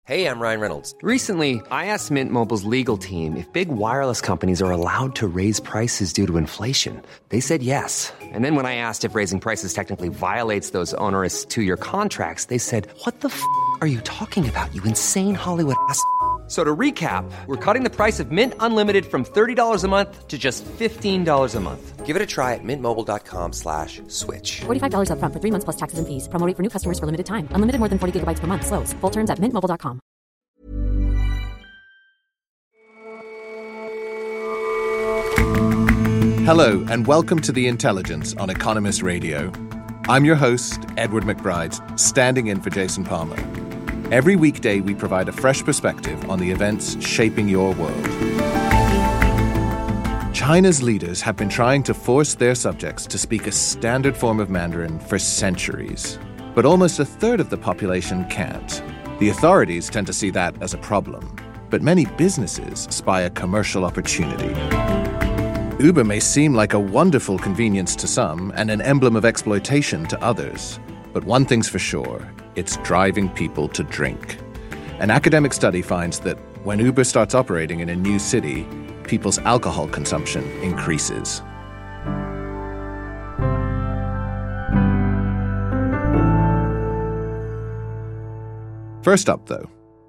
Hey, I'm Ryan Reynolds. Recently, I asked Mint Mobile's legal team if big wireless companies are allowed to raise prices due to inflation. They said yes. And then when I asked if raising prices technically violates those onerous two-year contracts, they said, "What the f*** are you talking about, you insane Hollywood ass?" So to recap, we're cutting the price of Mint Unlimited from $30 a month to just $15 a month. Give it a try at mintmobile.com/switch. $45 up front for 3 months plus taxes and fees. Promo rate for new customers for limited time. Unlimited more than 40 gigabytes per month. Slows full terms at mintmobile.com. Hello and welcome to The Intelligence on Economist Radio. I'm your host, Edward McBride, standing in for Jason Palmer. Every weekday, we provide a fresh perspective on the events shaping your world. China's leaders have been trying to force their subjects to speak a standard form of Mandarin for centuries. But almost a third of the population can't. The authorities tend to see that as a problem. But many businesses spy a commercial opportunity. Uber may seem like a wonderful convenience to some and an emblem of exploitation to others. But one thing's for sure, it's driving people to drink. An academic study finds that when Uber starts operating in a new city, people's alcohol consumption increases. First up, though.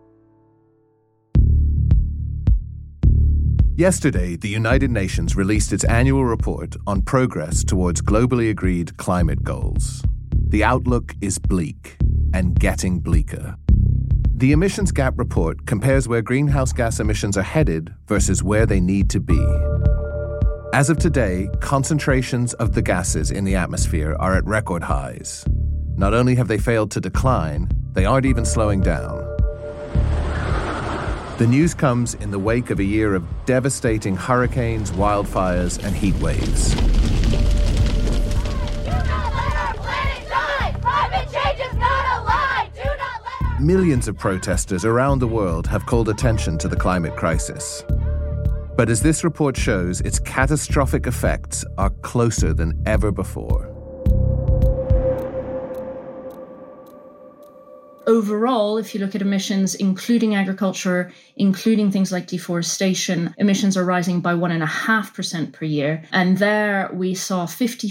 Yesterday, the United Nations released its annual report on progress towards globally agreed climate goals. The outlook is bleak and getting bleaker. The Emissions Gap Report compares where greenhouse gas emissions are headed versus where they need to be. As of today, concentrations of the gases in the atmosphere are at record highs. Not only have they failed to decline, they aren't even slowing down. The news comes in the wake of a year of devastating hurricanes, wildfires, and heat waves. Millions of protesters around the world have called attention to the climate crisis. But as this report shows, its catastrophic effects are closer than ever before. Overall, if you look at emissions, including agriculture, including things like deforestation, emissions are rising by 1.5% per year. And there we saw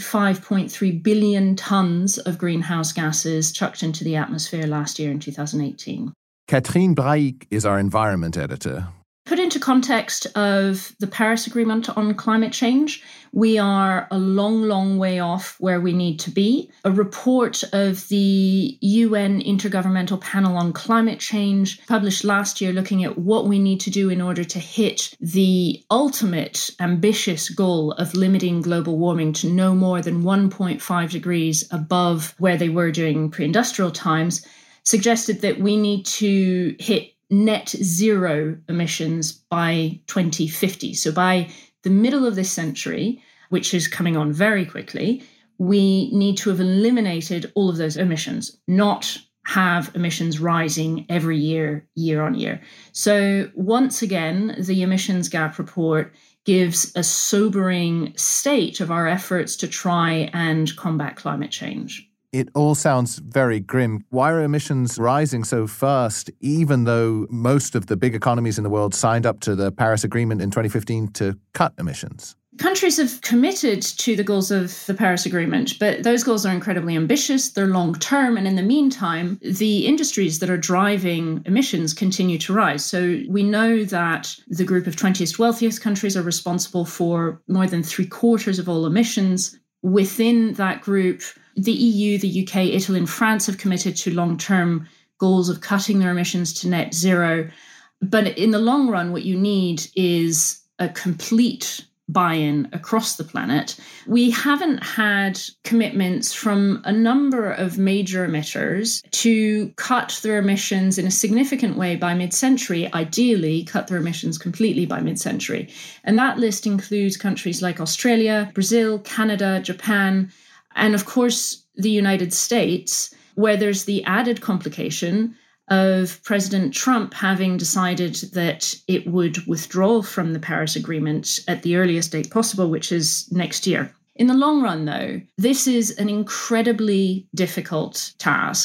55.3 billion tons of greenhouse gases chucked into the atmosphere last year in 2018. Catherine Brahic is our environment editor. Put into context of the Paris Agreement on climate change, we are a long, long way off where we need to be. A report of the UN Intergovernmental Panel on Climate Change published last year looking at what we need to do in order to hit the ultimate ambitious goal of limiting global warming to no more than 1.5 degrees above where they were during pre-industrial times, suggested that we need to hit net zero emissions by 2050. So by the middle of this century, which is coming on very quickly, we need to have eliminated all of those emissions, not have emissions rising every year, year on year. So once again, the Emissions Gap Report gives a sobering state of our efforts to try and combat climate change. It all sounds very grim. Why are emissions rising so fast, even though most of the big economies in the world signed up to the Paris Agreement in 2015 to cut emissions? Countries have committed to the goals of the Paris Agreement, but those goals are incredibly ambitious, they're long-term, and in the meantime, the industries that are driving emissions continue to rise. So we know that the group of 20th wealthiest countries are responsible for more than 3/4 of all emissions. Within that group, the EU, the UK, Italy, and France have committed to long-term goals of cutting their emissions to net zero. But in the long run, what you need is a complete buy-in across the planet. We haven't had commitments from a number of major emitters to cut their emissions in a significant way by mid-century, ideally cut their emissions completely by mid-century. And that list includes countries like Australia, Brazil, Canada, Japan, and of course the United States, where there's the added complication of President Trump having decided that it would withdraw from the Paris Agreement at the earliest date possible, which is next year. In the long run, though, this is an incredibly difficult task.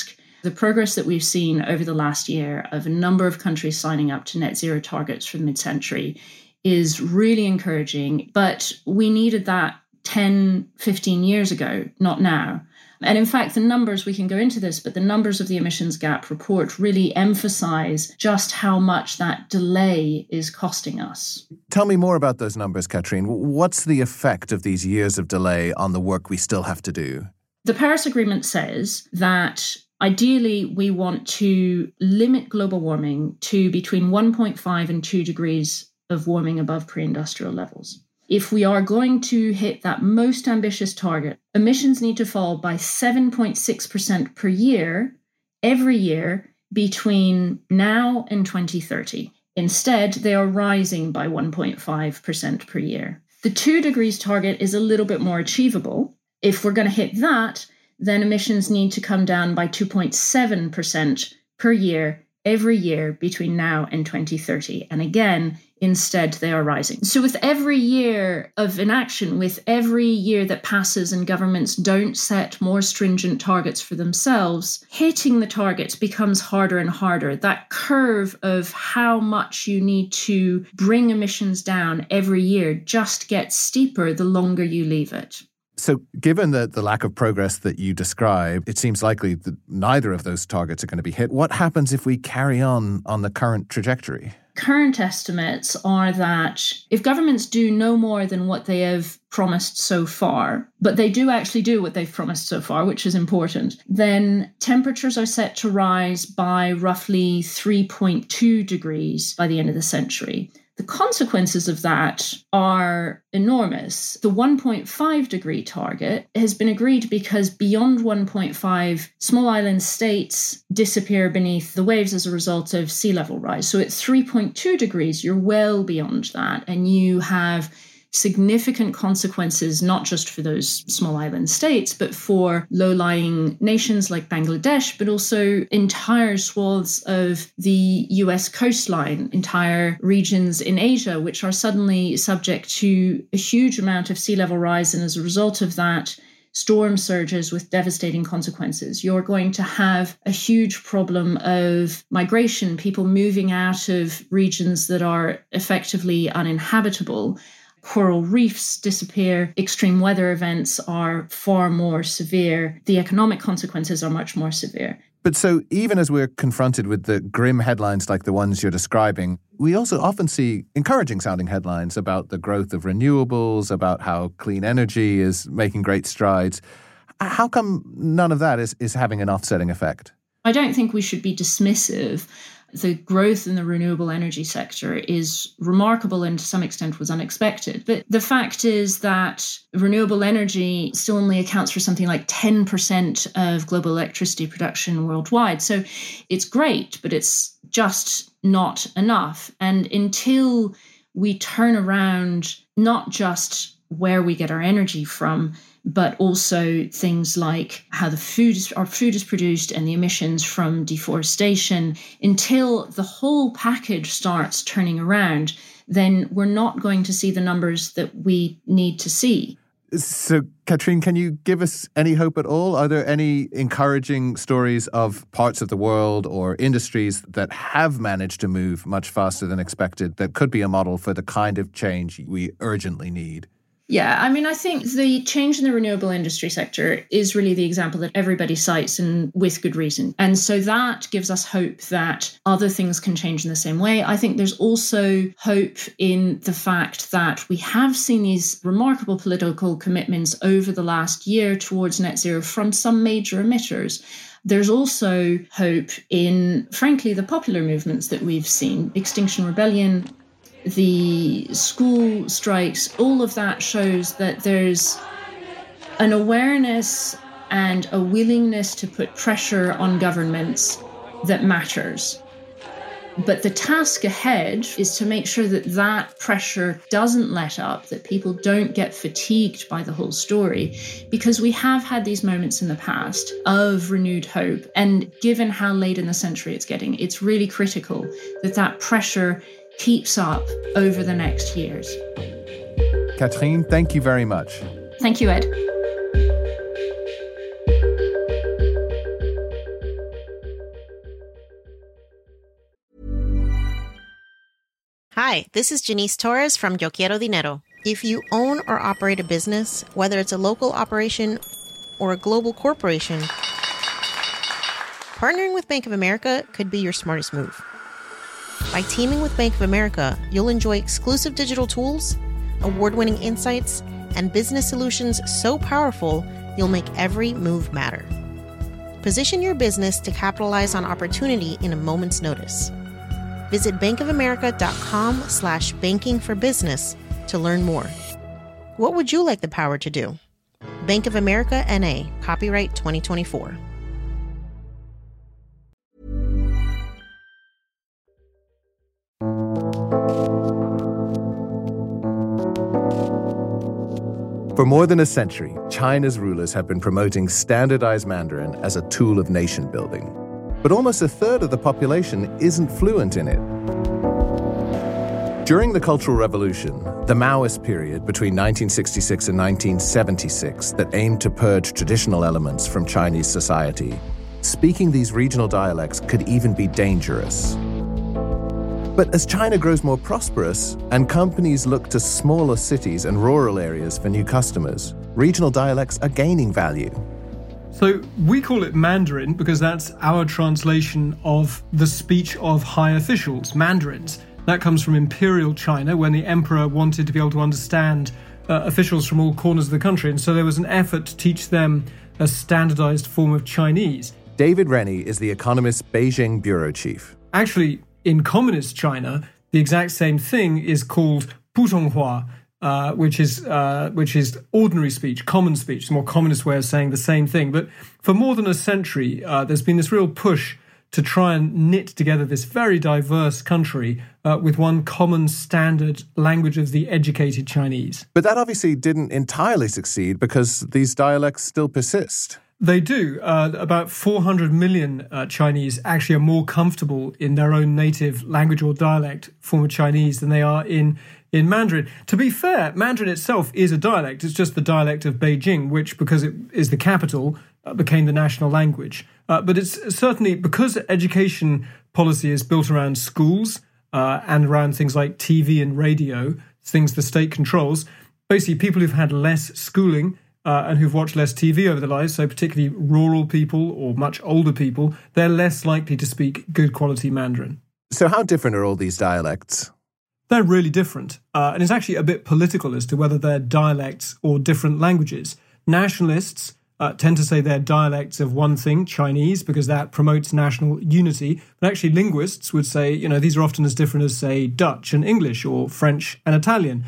The progress that we've seen over the last year of a number of countries signing up to net zero targets for the mid-century is really encouraging, but we needed that 10, 15 years ago, not now. And in fact, the numbers, we can go into this, but the numbers of the emissions gap report really emphasize just how much that delay is costing us. Tell me more about those numbers, Katrine. What's the effect of these years of delay on the work we still have to do? The Paris Agreement says that ideally we want to limit global warming to between 1.5 and 2 degrees of warming above pre-industrial levels. If we are going to hit that most ambitious target, emissions need to fall by 7.6% per year, every year, between now and 2030. Instead, they are rising by 1.5% per year. The 2 degrees target is a little bit more achievable. If we're going to hit that, then emissions need to come down by 2.7% per year, every year between now and 2030. And again, instead, they are rising. So with every year of inaction, with every year that passes and governments don't set more stringent targets for themselves, hitting the targets becomes harder and harder. That curve of how much you need to bring emissions down every year just gets steeper the longer you leave it. So given the lack of progress that you describe, it seems likely that neither of those targets are going to be hit. What happens if we carry on the current trajectory? Current estimates are that if governments do no more than what they have promised so far, but they do actually do what they've promised so far, which is important, then temperatures are set to rise by roughly 3.2 degrees by the end of the century. The consequences of that are enormous. The 1.5 degree target has been agreed because beyond 1.5, small island states disappear beneath the waves as a result of sea level rise. So at 3.2 degrees, you're well beyond that, and you have significant consequences, not just for those small island states, but for low-lying nations like Bangladesh, but also entire swaths of the US coastline, entire regions in Asia, which are suddenly subject to a huge amount of sea level rise. And as a result of that, storm surges with devastating consequences. You're going to have a huge problem of migration, people moving out of regions that are effectively uninhabitable. Coral reefs disappear, extreme weather events are far more severe, the economic consequences are much more severe. But so even as we're confronted with the grim headlines like the ones you're describing, we also often see encouraging sounding headlines about the growth of renewables, about how clean energy is making great strides. How come none of that is having an offsetting effect? I don't think we should be dismissive. The growth in the renewable energy sector is remarkable and to some extent was unexpected. But the fact is that renewable energy still only accounts for something like 10% of global electricity production worldwide. So it's great, but it's just not enough. And until we turn around not just where we get our energy from, but also things like how our food is produced and the emissions from deforestation, until the whole package starts turning around, then we're not going to see the numbers that we need to see. So, Katrine, can you give us any hope at all? Are there any encouraging stories of parts of the world or industries that have managed to move much faster than expected that could be a model for the kind of change we urgently need? Yeah, I mean, I think the change in the renewable industry sector is really the example that everybody cites, and with good reason. And so that gives us hope that other things can change in the same way. I think there's also hope in the fact that we have seen these remarkable political commitments over the last year towards net zero from some major emitters. There's also hope in, frankly, the popular movements that we've seen. Extinction Rebellion, the school strikes, all of that shows that there's an awareness and a willingness to put pressure on governments that matters. But the task ahead is to make sure that that pressure doesn't let up, that people don't get fatigued by the whole story, because we have had these moments in the past of renewed hope. And given how late in the century it's getting, it's really critical that that pressure keeps up over the next years. Katrine, thank you very much. Thank you, Ed. Hi, this is Janice Torres from Yo Quiero Dinero. If you own or operate a business, whether it's a local operation or a global corporation, partnering with Bank of America could be your smartest move. By teaming with Bank of America, you'll enjoy exclusive digital tools, award-winning insights, and business solutions so powerful, you'll make every move matter. Position your business to capitalize on opportunity in a moment's notice. Visit bankofamerica.com/bankingforbusiness to learn more. What would you like the power to do? Bank of America N.A., copyright 2024. For more than a century, China's rulers have been promoting standardized Mandarin as a tool of nation building. But almost a third of the population isn't fluent in it. During the Cultural Revolution, the Maoist period between 1966 and 1976 that aimed to purge traditional elements from Chinese society, speaking these regional dialects could even be dangerous. But as China grows more prosperous and companies look to smaller cities and rural areas for new customers, regional dialects are gaining value. So we call it Mandarin because that's our translation of the speech of high officials, mandarins. That comes from Imperial China when the emperor wanted to be able to understand officials from all corners of the country. And so there was an effort to teach them a standardized form of Chinese. David Rennie is the Economist's Beijing bureau chief. Actually, in communist China, the exact same thing is called Putonghua, which is ordinary speech, common speech, it's a more communist way of saying the same thing. But for more than a century, there's been this real push to try and knit together this very diverse country with one common standard language of the educated Chinese. But that obviously didn't entirely succeed because these dialects still persist. They do. About 400 million Chinese actually are more comfortable in their own native language or dialect form of Chinese than they are in Mandarin. To be fair, Mandarin itself is a dialect. It's just the dialect of Beijing, which, because it is the capital, became the national language. But it's certainly, because education policy is built around schools and around things like TV and radio, things the state controls, basically people who've had less schooling and who've watched less TV over their lives, so particularly rural people or much older people, they're less likely to speak good quality Mandarin. So how different are all these dialects? They're really different. And it's actually a bit political as to whether they're dialects or different languages. Nationalists tend to say they're dialects of one thing, Chinese, because that promotes national unity. But actually linguists would say, these are often as different as, say, Dutch and English or French and Italian.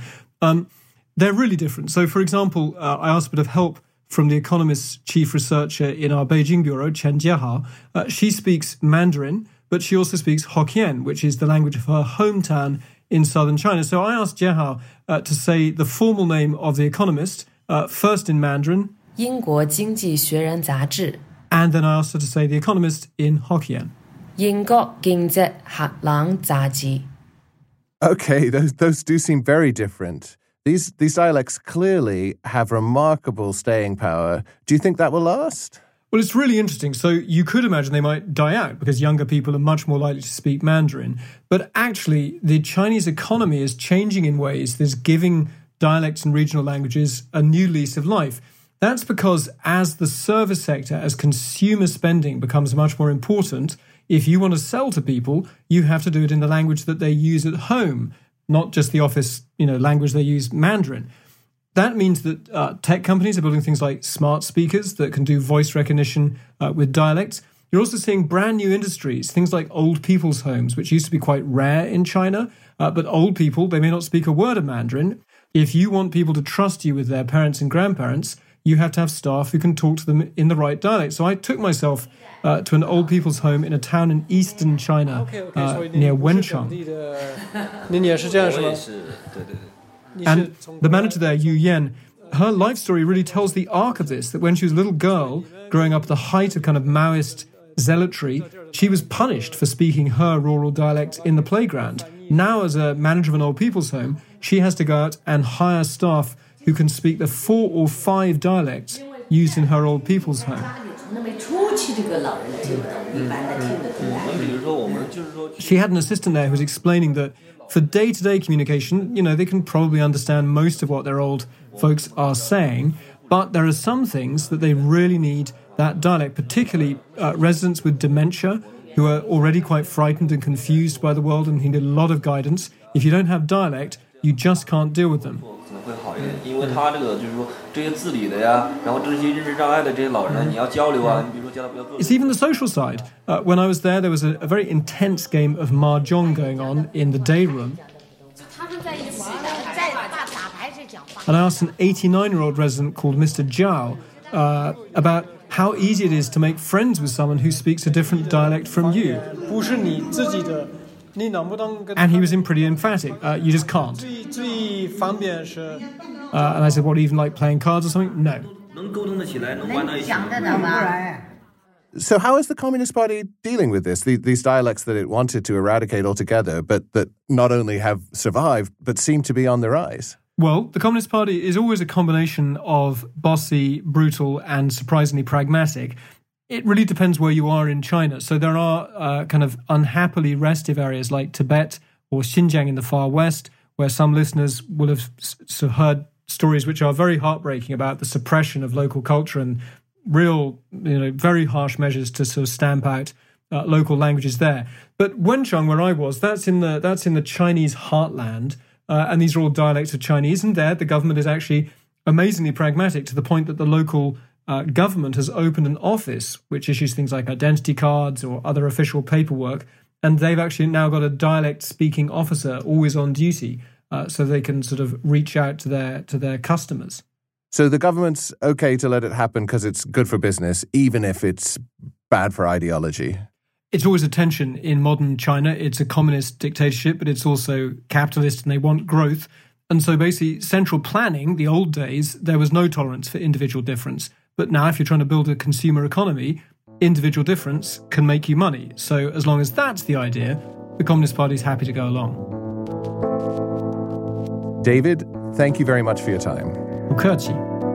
They're really different. So, for example, I asked a bit of help from the Economist's chief researcher in our Beijing bureau, Chen Jiehao. She speaks Mandarin, but she also speaks Hokkien, which is the language of her hometown in southern China. So I asked Jiehao to say the formal name of the Economist, first in Mandarin, 英国經濟學人雜誌 and then I asked her to say the Economist in Hokkien. 英國經濟學人雜誌 Okay, those do seem very different. These dialects clearly have remarkable staying power. Do you think that will last? Well, it's really interesting. So you could imagine they might die out because younger people are much more likely to speak Mandarin. But actually, the Chinese economy is changing in ways that's giving dialects and regional languages a new lease of life. That's because as the service sector, as consumer spending becomes much more important, if you want to sell to people, you have to do it in the language that they use at home, not just the office, language they use, Mandarin. That means that tech companies are building things like smart speakers that can do voice recognition with dialects. You're also seeing brand new industries, things like old people's homes, which used to be quite rare in China. But old people, they may not speak a word of Mandarin. If you want people to trust you with their parents and grandparents, you have to have staff who can talk to them in the right dialect. So I took myself to an old people's home in a town in eastern China near Wenchang. And the manager there, Yu Yan, her life story really tells the arc of this, that when she was a little girl, growing up at the height of kind of Maoist zealotry, she was punished for speaking her rural dialect in the playground. Now, as a manager of an old people's home, she has to go out and hire staff who can speak the 4 or 5 dialects used in her old people's home. she had an assistant there who was explaining that for day-to-day communication, they can probably understand most of what their old folks are saying, but there are some things that they really need that dialect, particularly residents with dementia who are already quite frightened and confused by the world and need a lot of guidance. If you don't have dialect, you just can't deal with them. It's even the social side. When I was there was a very intense game of mahjong going on in the day room. And I asked an 89-year-old resident called Mr. Zhao about how easy it is to make friends with someone who speaks a different dialect from you. And he was pretty emphatic. You just can't. And I said, what, even like playing cards or something? No. So how is the Communist Party dealing with this? These dialects that it wanted to eradicate altogether, but that not only have survived, but seem to be on the rise? Well, the Communist Party is always a combination of bossy, brutal, and surprisingly pragmatic. It really depends where you are in China. So there are kind of unhappily restive areas like Tibet or Xinjiang in the far west, where some listeners will have heard stories which are very heartbreaking about the suppression of local culture and real, very harsh measures to sort of stamp out local languages there. But Wenchang, where I was, that's in the Chinese heartland, and these are all dialects of Chinese. And there, the government is actually amazingly pragmatic to the point that the local government has opened an office which issues things like identity cards or other official paperwork, and they've actually now got a dialect-speaking officer always on duty, so they can sort of reach out to their customers. So the government's okay to let it happen because it's good for business, even if it's bad for ideology? It's always a tension in modern China. It's a communist dictatorship, but it's also capitalist, and they want growth. And so basically, central planning, the old days, there was no tolerance for individual difference. But now if you're trying to build a consumer economy, individual difference can make you money. So as long as that's the idea, the Communist Party is happy to go along. David, thank you very much for your time. 不客气.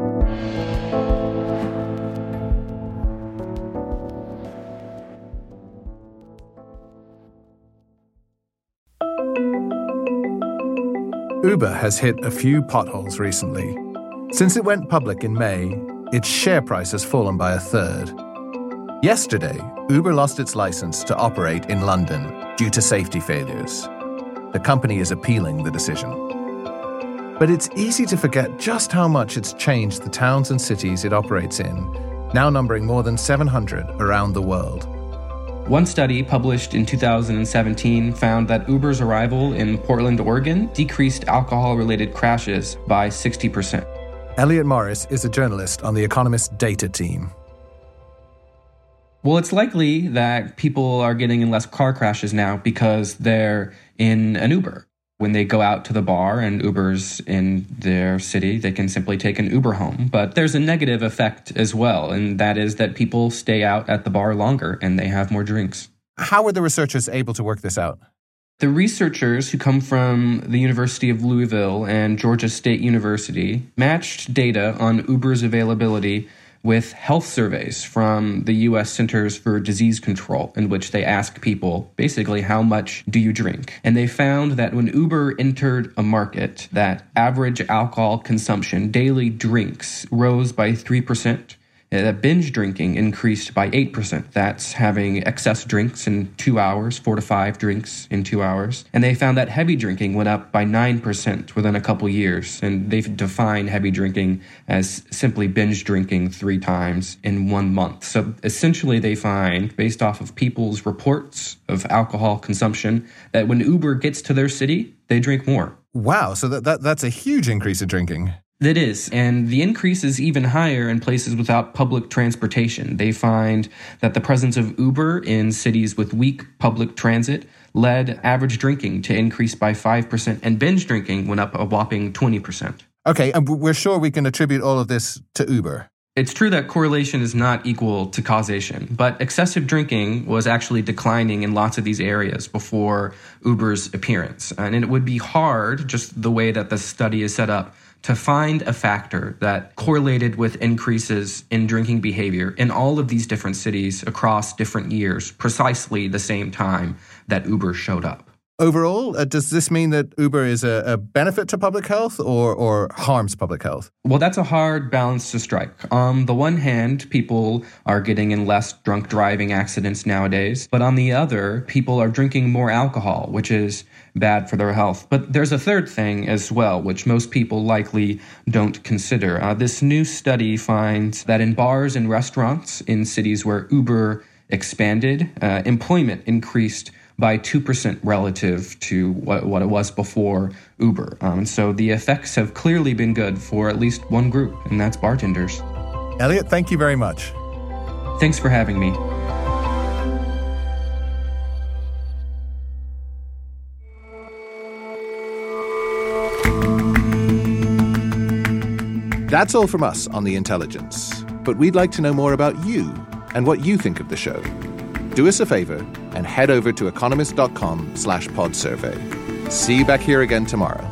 Uber has hit a few potholes recently. Since it went public in May, its share price has fallen by a third. Yesterday, Uber lost its license to operate in London due to safety failures. The company is appealing the decision. But it's easy to forget just how much it's changed the towns and cities it operates in, now numbering more than 700 around the world. One study published in 2017 found that Uber's arrival in Portland, Oregon decreased alcohol-related crashes by 60%. Elliot Morris is a journalist on the Economist data team. Well, it's likely that people are getting in less car crashes now because they're in an Uber. When they go out to the bar and Uber's in their city, they can simply take an Uber home. But there's a negative effect as well, and that is that people stay out at the bar longer and they have more drinks. How were the researchers able to work this out? The researchers who come from the University of Louisville and Georgia State University matched data on Uber's availability with health surveys from the U.S. Centers for Disease Control, in which they ask people, basically, how much do you drink? And they found that when Uber entered a market, that average alcohol consumption, daily drinks, rose by 3%. That binge drinking increased by 8%. That's having excess drinks in 2 hours, 4 to 5 drinks in 2 hours. And they found that heavy drinking went up by 9% within a couple years. And they've defined heavy drinking as simply binge drinking 3 times in 1 month. So essentially they find, based off of people's reports of alcohol consumption, that when Uber gets to their city, they drink more. Wow, so that's a huge increase in drinking. It is, and the increase is even higher in places without public transportation. They find that the presence of Uber in cities with weak public transit led average drinking to increase by 5%, and binge drinking went up a whopping 20%. Okay, and we're sure we can attribute all of this to Uber. It's true that correlation is not equal to causation, but excessive drinking was actually declining in lots of these areas before Uber's appearance. And it would be hard, just the way that the study is set up, to find a factor that correlated with increases in drinking behavior in all of these different cities across different years, precisely the same time, that Uber showed up. Overall, does this mean that Uber is a benefit to public health or harms public health? Well, that's a hard balance to strike. On the one hand, people are getting in less drunk driving accidents nowadays. But on the other, people are drinking more alcohol, which is bad for their health. But there's a third thing as well, which most people likely don't consider. This new study finds that in bars and restaurants in cities where Uber expanded, employment increased by 2% relative to what it was before Uber. And so the effects have clearly been good for at least one group, and that's bartenders. Elliot, thank you very much. Thanks for having me. That's all from us on The Intelligence. But we'd like to know more about you and what you think of the show. Do us a favor and head over to economist.com/podsurvey. See you back here again tomorrow.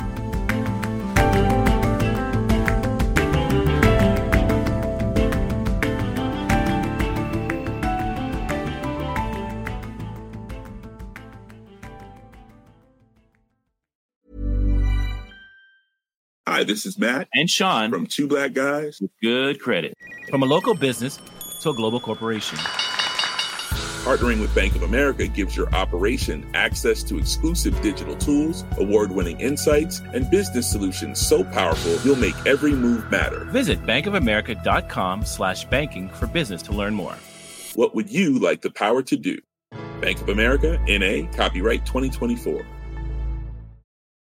Hi, this is Matt and Sean from Two Black Guys with Good Credit. From a local business to a global corporation, partnering with Bank of America gives your operation access to exclusive digital tools, award-winning insights, and business solutions so powerful you'll make every move matter. Visit bankofamerica.com/banking for business to learn more. What would you like the power to do? Bank of America, N.A., copyright 2024.